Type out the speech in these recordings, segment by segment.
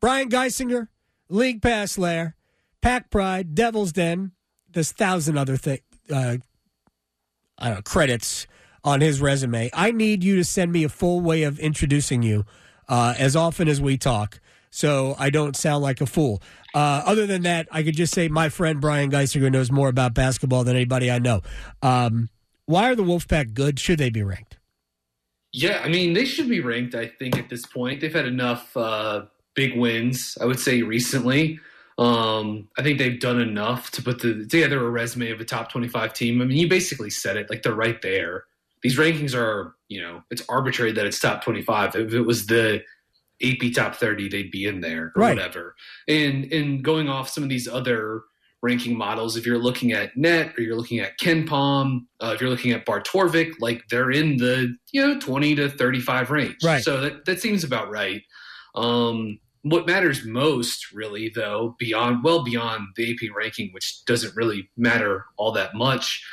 Brian Geisinger, League Pass Lair, Pack Pride, Devil's Den. There's 1,000 other credits on his resume. I need you to send me a full way of introducing you as often as we talk, so I don't sound like a fool. Other than that, I could just say my friend Brian Geisinger knows more about basketball than anybody I know. Why are the Wolfpack good? Should they be ranked? Yeah, I mean, they should be ranked, I think, at this point. They've had enough big wins, I would say, recently. I think they've done enough to put together a resume of a top 25 team. I mean, you basically said it, like they're right there. These rankings are, it's arbitrary that it's top 25. If it was the AP top 30, they'd be in there or whatever. And going off some of these other ranking models, if you're looking at Net or you're looking at KenPom, if you're looking at Bart Torvik, like they're in the 20 to 35 range. Right. So that seems about right. What matters most, really, though, beyond the AP ranking, which doesn't really matter all that much,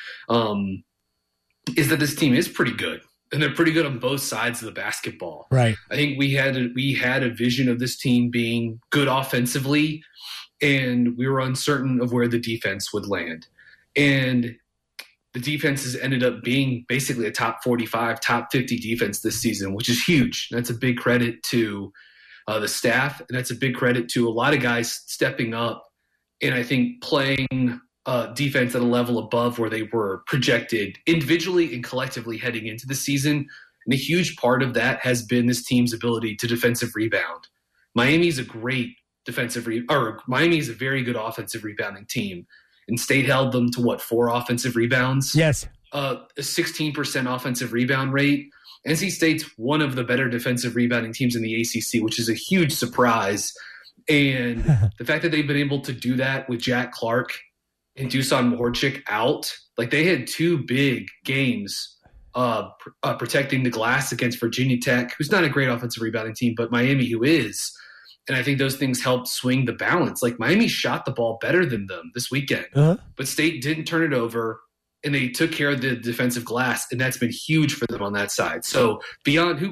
is that this team is pretty good. And they're pretty good on both sides of the basketball. Right. I think we had a vision of this team being good offensively, and we were uncertain of where the defense would land. And the defense has ended up being basically a top 45, top 50 defense this season, which is huge. That's a big credit to the staff, and that's a big credit to a lot of guys stepping up and I think playing defense at a level above where they were projected individually and collectively heading into the season. And a huge part of that has been this team's ability to defensive rebound. Miami's a great Miami is a very good offensive rebounding team. And State held them to 4 offensive rebounds? Yes. A 16% offensive rebound rate. NC State's one of the better defensive rebounding teams in the ACC, which is a huge surprise. And the fact that they've been able to do that with Jack Clark and Dusan Mahorchik out, like they had 2 big games protecting the glass against Virginia Tech, who's not a great offensive rebounding team, but Miami, who is. And I think those things helped swing the balance. Like Miami shot the ball better than them this weekend, but State didn't turn it over, and they took care of the defensive glass, and that's been huge for them on that side. So beyond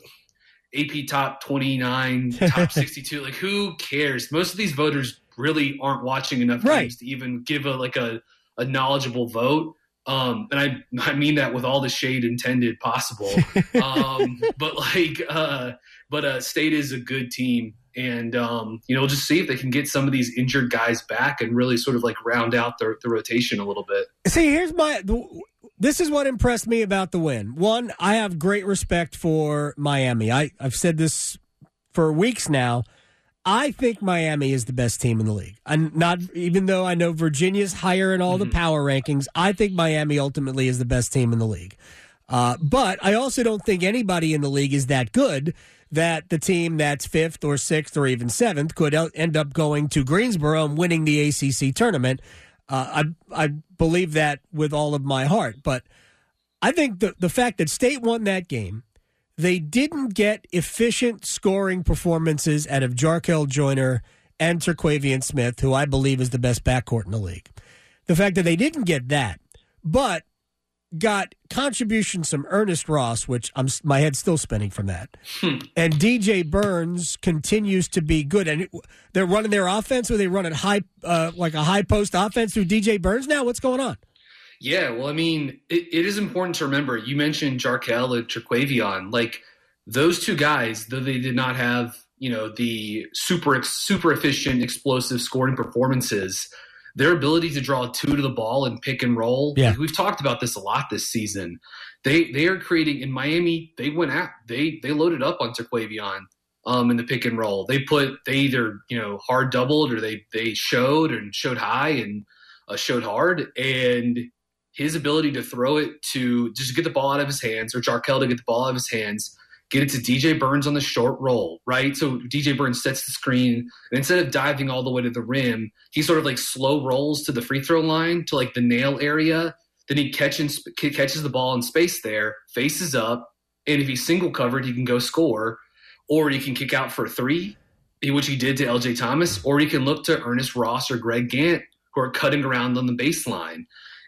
AP top 29, top 62, like who cares? Most of these voters really aren't watching enough games to even give a knowledgeable vote. And I mean that with all the shade intended possible. But State is a good team. And, we'll just see if they can get some of these injured guys back and really sort of round out the rotation a little bit. See, this is what impressed me about the win. One, I have great respect for Miami. I've said this for weeks now. I think Miami is the best team in the league. Even though I know Virginia's higher in all the power rankings, I think Miami ultimately is the best team in the league. But I also don't think anybody in the league is that good that the team that's 5th or 6th or even 7th could end up going to Greensboro and winning the ACC tournament. I believe that with all of my heart. But I think the fact that State won that game, they didn't get efficient scoring performances out of Jarkel Joyner and Terquavian Smith, who I believe is the best backcourt in the league. The fact that they didn't get that, but got contributions from Ernest Ross, which my head's still spinning from that. And DJ Burns continues to be good. And they're running their offense, or they run it high, like a high post offense through DJ Burns now? What's going on? Yeah, well, I mean, it is important to remember. You mentioned Jarkel and Terquavion. Like, those 2 guys, though they did not have, the super efficient, explosive scoring performances, their ability to draw 2 to the ball and pick and roll. Yeah. Like, we've talked about this a lot this season. They are creating in Miami. They went out. They loaded up on Terquavion in the pick and roll. They either hard doubled, or they showed high and showed hard, and his ability to throw it to just get the ball out of his hands, or Jarkel to get the ball out of his hands, get it to DJ Burns on the short roll, right? So DJ Burns sets the screen, and instead of diving all the way to the rim, he sort of slow rolls to the free throw line to the nail area. Then he catches the ball in space there, faces up, and if he's single covered, he can go score, or he can kick out for a 3, which he did to LJ Thomas, or he can look to Ernest Ross or Greg Gant, who are cutting around on the baseline.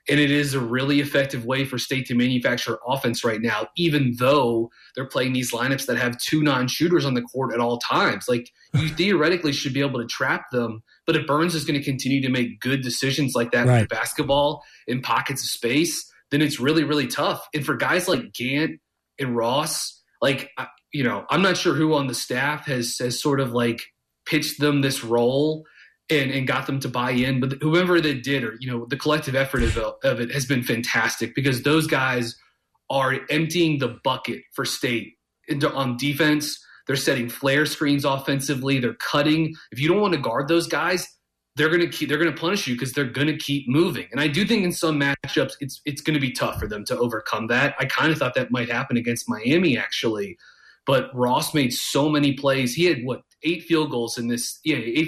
And it is a really effective way for State to manufacture offense right now, even though they're playing these lineups that have 2 non-shooters on the court at all times. Like, you theoretically should be able to trap them, but if Burns is going to continue to make good decisions like that with the basketball in pockets of space, then it's really, really tough. And for guys like Gant and Ross, like, I'm not sure who on the staff has sort of like pitched them this role and got them to buy in, but whoever they did, or the collective effort of it has been fantastic, because those guys are emptying the bucket for State on defense. They're setting flare screens offensively. They're cutting. If you don't want to guard those guys, they're going to punish you because they're going to keep moving. And I do think in some matchups it's going to be tough for them to overcome that. I kind of thought that might happen against Miami, actually, but Ross made so many plays. He had 8 field goals in this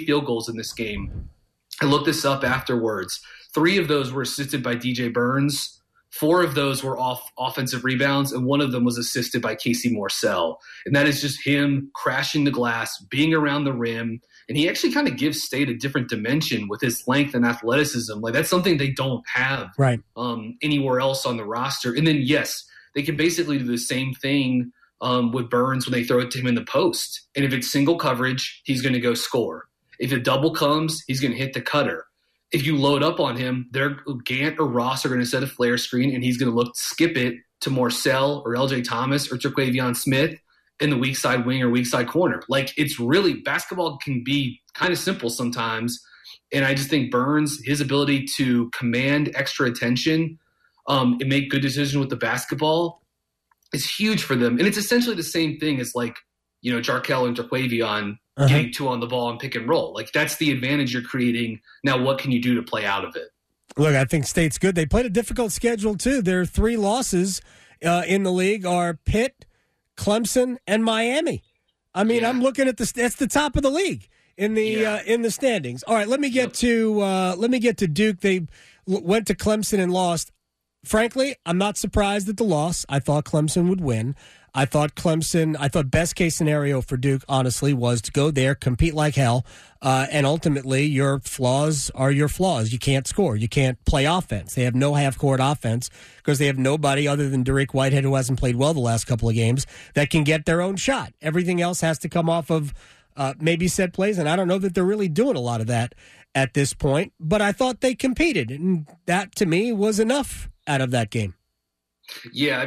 game. I looked this up afterwards. 3 of those were assisted by DJ Burns. 4 of those were off offensive rebounds, and 1 of them was assisted by Casey Morsell. And that is just him crashing the glass, being around the rim. And he actually kind of gives State a different dimension with his length and athleticism. Like, that's something they don't have anywhere else on the roster. And then, yes, they can basically do the same thing with Burns when they throw it to him in the post. And if it's single coverage, he's going to go score. If a double comes, he's going to hit the cutter. If you load up on him, Gant or Ross are going to set a flare screen, and he's going to skip it to Morsell or LJ Thomas or Terquavion Smith in the weak side wing or weak side corner. Like, it's really, basketball can be kind of simple sometimes. And I just think Burns, his ability to command extra attention and make good decisions with the basketball is huge for them. And it's essentially the same thing as Jarkel and Terquavion getting 2 on the ball and pick and roll. Like, that's the advantage you're creating. Now, what can you do to play out of it? Look, I think State's good. They played a difficult schedule, too. Their 3 losses in the league are Pitt, Clemson, and Miami. I mean, I'm looking at that's the top of the league in the standings. All right, let me get to Duke. They went to Clemson and lost. Frankly, I'm not surprised at the loss. I thought Clemson would win. I thought best case scenario for Duke, honestly, was to go there, compete like hell, and ultimately your flaws are your flaws. You can't score. You can't play offense. They have no half-court offense because they have nobody other than Dariq Whitehead, who hasn't played well the last couple of games, that can get their own shot. Everything else has to come off of maybe set plays, and I don't know that they're really doing a lot of that at this point, but I thought they competed, and that, to me, was enough out of that game. Yeah,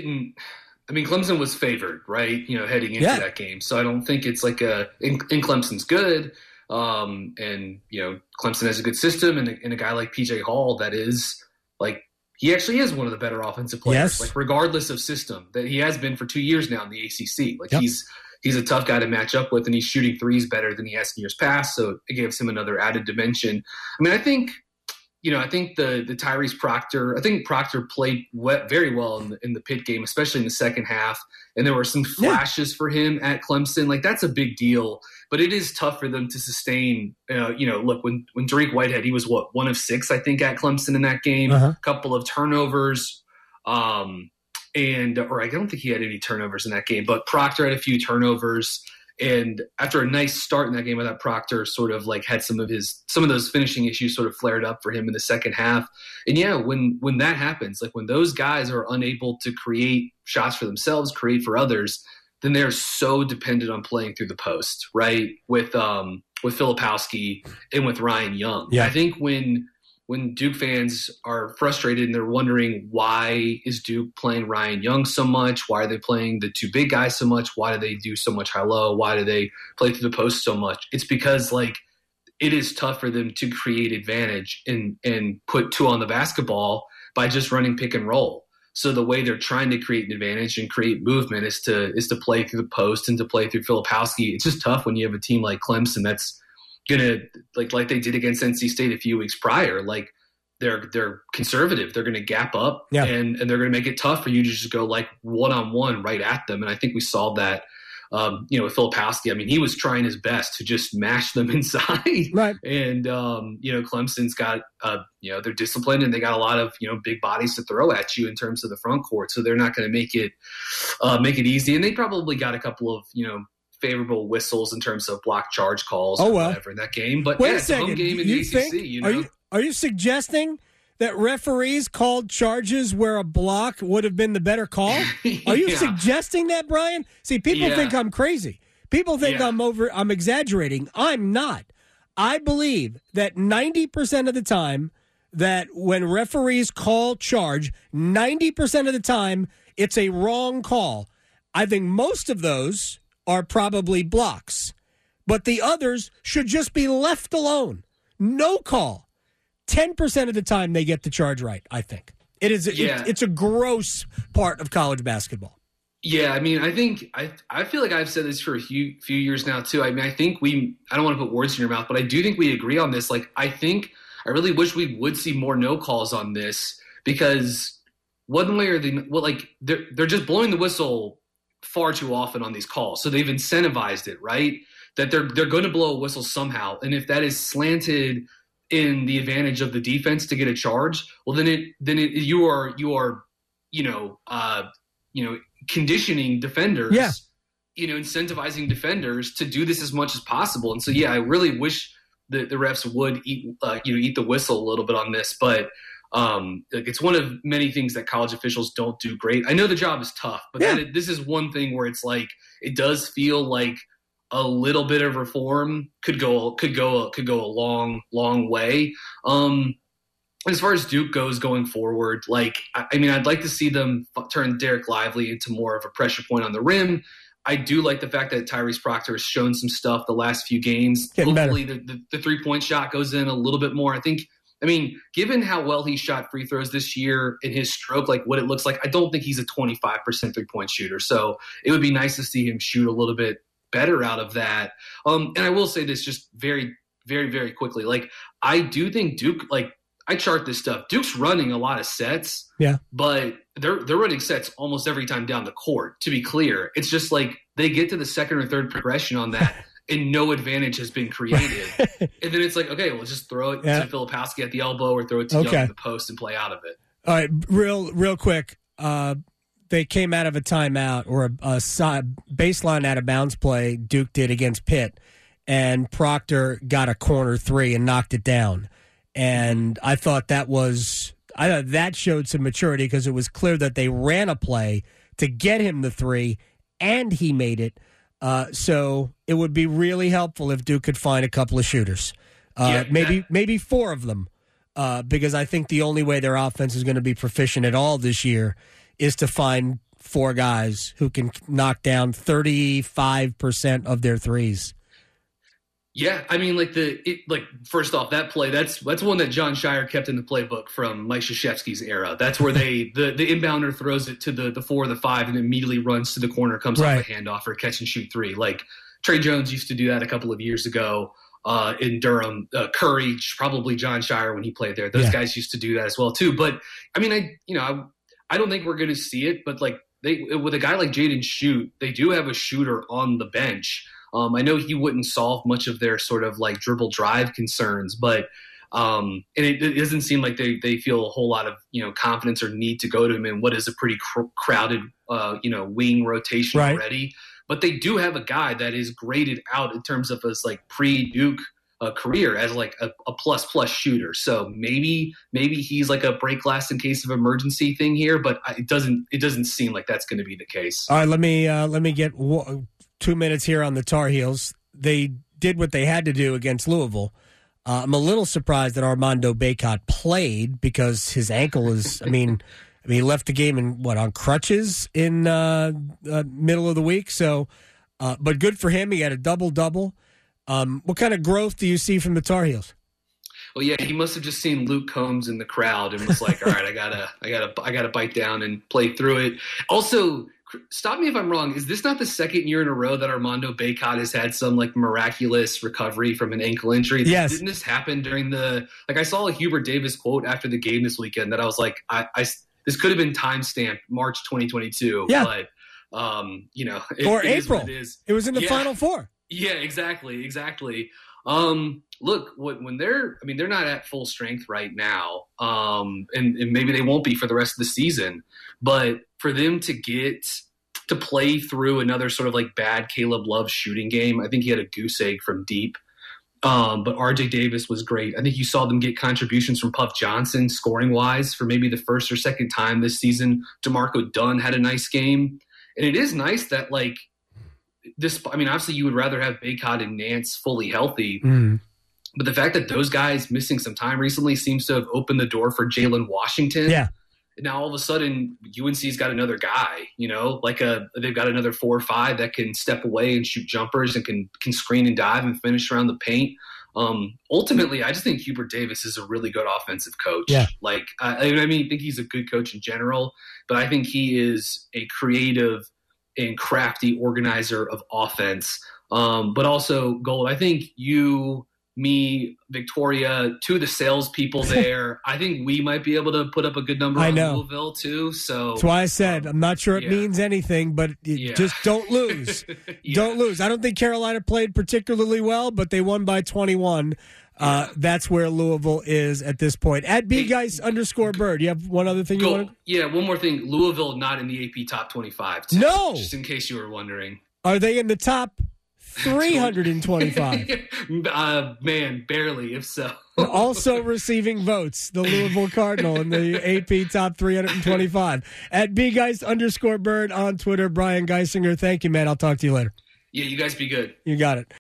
Clemson was favored, right? Heading into that game. So I don't think it's like and Clemson's good. And Clemson has a good system, and a guy like PJ Hall that is like, he actually is one of the better offensive players, like regardless of system, that he has been for 2 years now in the ACC. Like he's a tough guy to match up with, and he's shooting threes better than he has in years past. So it gives him another added dimension. I think the Tyrese Proctor, I think Proctor played very well in the Pitt game, especially in the second half. And there were some flashes for him at Clemson. Like, that's a big deal, but it is tough for them to sustain. Look, when Dariq Whitehead, he was 1 of 6, I think, at Clemson in that game, a couple of turnovers. Or I don't think he had any turnovers in that game, but Proctor had a few turnovers. And after a nice start in that game, I thought Proctor sort of like had some of those finishing issues sort of flared up for him in the second half. And when that happens, like when those guys are unable to create shots for themselves, create for others, then they're so dependent on playing through the post, right? With Filipowski and with Ryan Young. Yeah. I think when Duke fans are frustrated and they're wondering, why is Duke playing Ryan Young so much? Why are they playing the 2 big guys so much? Why do they do so much high-low? Why do they play through the post so much? It's because it is tough for them to create advantage and put 2 on the basketball by just running pick and roll. So the way they're trying to create an advantage and create movement is to play through the post and to play through Filipowski. It's just tough when you have a team like Clemson that's gonna like they did against NC State a few weeks prior. Like, they're conservative. They're gonna gap up and they're gonna make it tough for you to just go like one-on-one right at them. And I think we saw that with Filipowski. He was trying his best to just mash them inside. Right. And Clemson's got they're disciplined, and they got a lot of big bodies to throw at you in terms of the front court. So they're not gonna make it easy. And they probably got a couple of favorable whistles in terms of block charge calls or whatever in that game. But wait it's a home game in the ACC. Are you suggesting that referees called charges where a block would have been the better call? Are you suggesting that, Brian? See, people think I'm crazy. People think I'm exaggerating. I'm not. I believe that 90% of the time that when referees call charge, 90% of the time it's a wrong call. I think most of those are probably blocks, but the others should just be left alone. No call. 10% of the time they get the charge right, I think. It's a gross part of college basketball. Yeah, I mean, I feel like I've said this for a few years now too. I mean, I don't want to put words in your mouth, but I do think we agree on this. Like, I really wish we would see more no calls on this, because one way or the, well, like they're just blowing the whistle far too often on these calls. So they've incentivized it, right? That they're going to blow a whistle somehow. And if that is slanted in the advantage of the defense to get a charge, well, then you are conditioning defenders, incentivizing defenders to do this as much as possible. And so, I really wish the refs would eat the whistle a little bit on this, but it's one of many things that college officials don't do great. I know the job is tough, but this is one thing where it's like, it does feel like a little bit of reform could go a long way. As far as Duke goes going forward, like, I mean, I'd like to see them turn Derek Lively into more of a pressure point on the rim. I do like the fact that Tyrese Proctor has shown some stuff the last few games. Hopefully the 3-point shot goes in a little bit more. I mean, given how well he shot free throws this year in his stroke, like what it looks like, I don't think he's a 25% 3-point shooter. So it would be nice to see him shoot a little bit better out of that. And I will say this just very, very, very quickly. Like, I do think Duke, like, I chart this stuff. Duke's running a lot of sets, but they're running sets almost every time down the court, to be clear. It's just like they get to the second or third progression on that and no advantage has been created. And then it's like, okay, we'll just throw it to Filipowski at the elbow or throw it to Young in the post and play out of it. All right, real quick. They came out of a timeout or a baseline out of bounds play Duke did against Pitt, and Proctor got a corner three and knocked it down. And I thought that showed some maturity, because it was clear that they ran a play to get him the three, and he made it. So it would be really helpful if Duke could find a couple of shooters, maybe four of them, because I think the only way their offense is going to be proficient at all this year is to find four guys who can knock down 35% of their threes. Yeah, I mean, first off, that play, that's one that John Shire kept in the playbook from Mike Krzyzewski's era. That's where the inbounder throws it to the 4 or the 5 and immediately runs to the corner, comes off a handoff for a catch and shoot three. Like, Trey Jones used to do that a couple of years ago in Durham. Curry, probably John Shire when he played there. Those guys used to do that as well too. But I mean, I don't think we're going to see it. But like with a guy like Jaden Schutt, they do have a shooter on the bench. I know he wouldn't solve much of their sort of like dribble drive concerns, but and it doesn't seem like they feel a whole lot of confidence or need to go to him in what is a pretty crowded wing rotation already. But they do have a guy that is graded out in terms of his like pre-Duke career as like a plus shooter. So maybe he's like a break glass in case of emergency thing here, but it doesn't seem like that's going to be the case. All right, let me get 2 minutes here on the Tar Heels. They did what they had to do against Louisville. I'm a little surprised that Armando Bacot played, because his ankle is, I mean, he left the game on crutches in middle of the week. So, but good for him. He had a double-double. What kind of growth do you see from the Tar Heels? Well, yeah, he must have just seen Luke Combs in the crowd and was like, all right, I gotta bite down and play through it. Also, stop me if I'm wrong. Is this not the second year in a row that Armando Bacot has had some like miraculous recovery from an ankle injury? Yes. Didn't this happen during I saw a Hubert Davis quote after the game this weekend that I was like, this could have been timestamped March 2022. Yeah. But, or April. It was in the Final Four. Yeah, exactly. Look, when they're not at full strength right now, and maybe they won't be for the rest of the season, but for them to get to play through another sort of like bad Caleb Love shooting game, I think he had a goose egg from deep. But RJ Davis was great. I think you saw them get contributions from Puff Johnson scoring wise for maybe the first or second time this season. DeMarco Dunn had a nice game. And it is nice that this, obviously you would rather have Bacot and Nance fully healthy, but the fact that those guys missing some time recently seems to have opened the door for Jalen Washington. Yeah. Now all of a sudden UNC's got another guy, they've got another 4 or 5 that can step away and shoot jumpers and can screen and dive and finish around the paint. Ultimately, I just think Hubert Davis is a really good offensive coach. Yeah. I think he's a good coach in general, but I think he is a creative and crafty organizer of offense. But also, Gold, I think you, me, Victoria, 2 of the salespeople there, I think we might be able to put up a good number on Louisville too. So that's why I said I'm not sure it means anything, but just don't lose. Don't lose. I don't think Carolina played particularly well, but they won by 21. That's where Louisville is at this point. At @bgeis_bird. You have one other thing you want to? Yeah, one more thing. Louisville not in the AP top 25. Too, no. Just in case you were wondering. Are they in the top 325? Man, barely, if so. Also receiving votes, the Louisville Cardinal in the AP top 325. At @bgeis_bird on Twitter. Brian Geisinger, thank you, man. I'll talk to you later. Yeah, you guys be good. You got it.